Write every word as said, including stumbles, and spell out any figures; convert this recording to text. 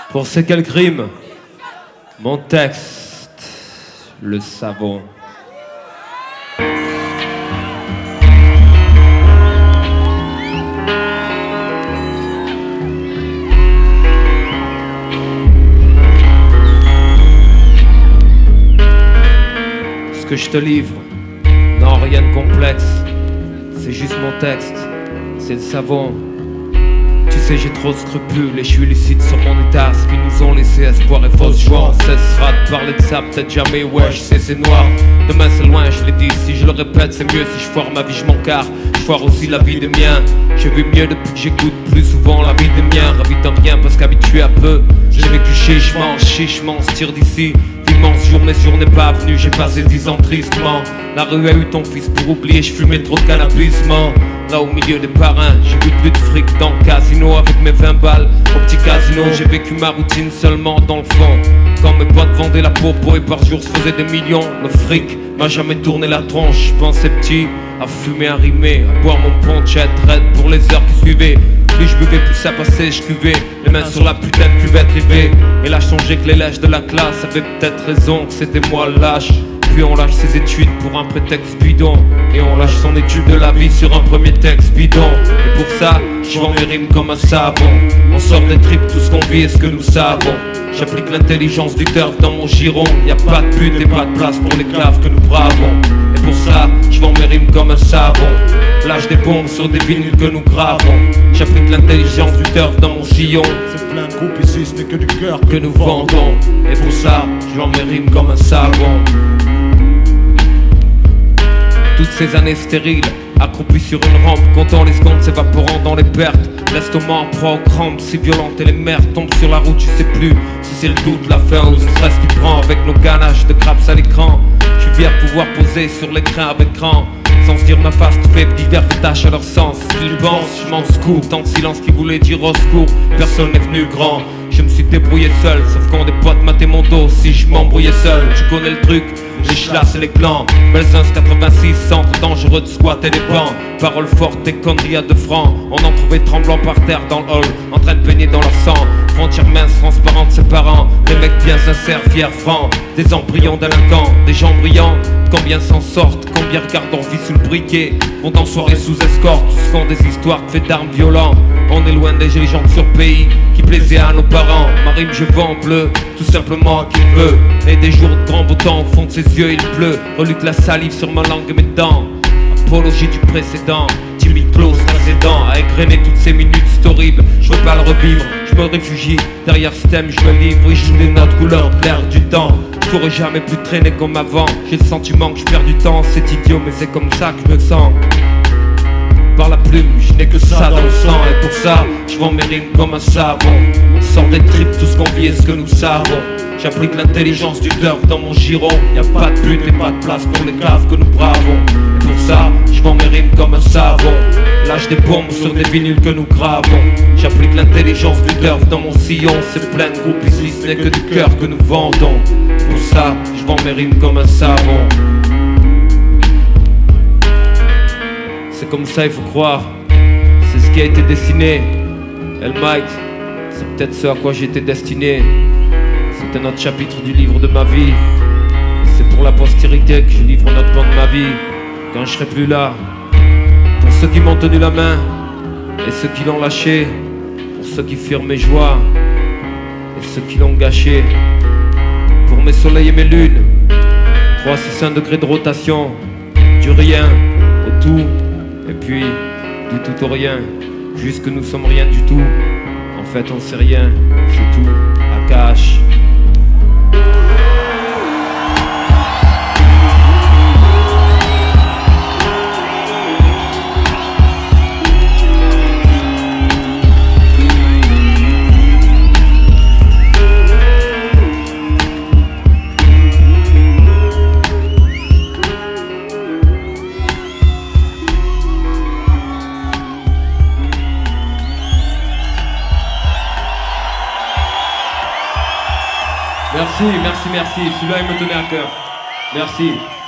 Pour ces quelques rimes, mon texte, le savon. Ce que je te livre, non rien de complexe, c'est juste mon texte, c'est le savon. Tu sais j'ai trop de scrupules et je suis lucide sur mon état. Ce qui nous ont laissé espoir et fausse joie. On cessera de parler de ça, peut-être jamais, ouais je sais c'est noir. Demain c'est loin, je l'ai dit, si je le répète c'est mieux. Si je foire ma vie je m'en carre, je foire aussi la vie des miens. J'ai vu mieux depuis que j'écoute plus souvent la vie des miens. Ravi d'un rien parce qu'habitué à peu, j'ai vécu chichement, chichement, se tire d'ici. Immense jour, mes jours n'est pas venu, j'ai passé dix ans tristement. La rue a eu ton fils pour oublier, je fumais trop de cannabisement. Là au milieu des parrains, j'ai vu plus de fric dans le casino. Avec mes vingt balles au petit casino, j'ai vécu ma routine seulement dans le fond. Quand mes potes vendaient la popo et par jour se faisaient des millions. Le fric m'a jamais tourné la tronche, je pensais petit, à fumer, à rimer, à boire mon ponchette raide pour les heures qui suivaient. Plus je buvais, plus ça passait, je cuvais les mains sur la putain de cuvette rivée. Et là je songeais que les lèches de la classe avaient peut-être raison, que c'était moi le lâche. Puis on lâche ses études pour un prétexte bidon. Et on lâche son étude de la vie sur un premier texte bidon. Et pour ça, je vends mes rimes comme un savon. On sort des tripes, tout ce qu'on vit est ce que nous savons. J'applique l'intelligence du turf dans mon giron. Y'a pas de but et pas de place pour les claves que nous bravons. Et pour ça, je vends mes rimes comme un savon. Lâche des bombes sur des vinyles que nous gravons. J'applique l'intelligence du turf dans mon sillon. C'est plein de groupes ici, ce n'est que du cœur que nous vendons. Et pour ça, je vends mes rimes comme un savon. Toutes ces années stériles, accroupi sur une rampe, comptant les secondes s'évaporant dans les pertes. L'estomac en proie aux crampes, si violentes et les mers tombent sur la route, je sais plus si c'est le doute, la faim ou le stress qui prend. Avec nos ganaches de craps à l'écran, je suis fier de pouvoir poser sur l'écran avec grand. Sans se dire ma face fait divers tâches à leur sens. Ils pensent, je m'en secoue, tant de silence qui voulait dire au secours. Personne n'est venu grand, je me suis débrouillé seul. Sauf quand des potes mataient mon dos, si je m'embrouillais seul. Tu connais le truc, les chlasse et les clans. Belzins quatre-vingt-six, centre dangereux de squat et des bancs. Paroles fortes et conneries à deux francs. On en trouvait tremblant par terre dans le hall, en train de baigner dans leur sang. Frontières minces, transparentes, ses parents. Des mecs bien sincères, fiers, francs. Des embryons délinquants, des gens brillants. Combien s'en sortent, combien regardent leur vie sous le briquet. Vont en soirée sous escorte, tous quand des histoires de faits d'armes violents. On est loin des légendes sur pays qui plaisaient à nos parents. Ma rime je vends en bleu, tout simplement à qui veut. Et des jours de grand beau temps, au fond de ses yeux il pleut. Reluque la salive sur ma langue et mes dents. Apologie du précédent, Jimmy Close précédent. À égrener toutes ces minutes, c'est horrible, je veux pas le revivre. Je me réfugie, derrière ce thème je me livre. Et je joue des notes couleur de l'air du temps. Je pourrais jamais plus traîner comme avant. J'ai le sentiment que je perds du temps, c'est idiot mais c'est comme ça que je me sens. Par la plume, je n'ai que ça dans le sang. Et pour ça, je vends mes rimes comme un savon. On sort des tripes, tout ce qu'on vit est ce que nous savons. J'applique l'intelligence du turf dans mon giron. Y'a pas de but et pas de place pour les caves que nous bravons. Et pour ça, je vends mes rimes comme un savon. Lâche des bombes sur des vinyles que nous gravons. J'applique l'intelligence du turf dans mon sillon. C'est plein de groupes ici, ce n'est que du cœur que nous vendons. Pour ça, je vends mes rimes comme un savon. C'est comme ça, il faut croire. C'est ce qui a été dessiné. El Mike, c'est peut-être ce à quoi j'étais destiné. C'est un autre chapitre du livre de ma vie. Et c'est pour la postérité que je livre notre plan de ma vie. Quand je serai plus là. Pour ceux qui m'ont tenu la main et ceux qui l'ont lâché. Pour ceux qui firent mes joies et ceux qui l'ont gâché. Pour mes soleils et mes lunes. trois cent soixante degrés de rotation. Du rien au tout. Et puis, du tout au rien, juste que nous sommes rien du tout. En fait, on sait rien, c'est tout, à cash. Merci, merci, merci. Celui-là, il me tenait à cœur. Merci.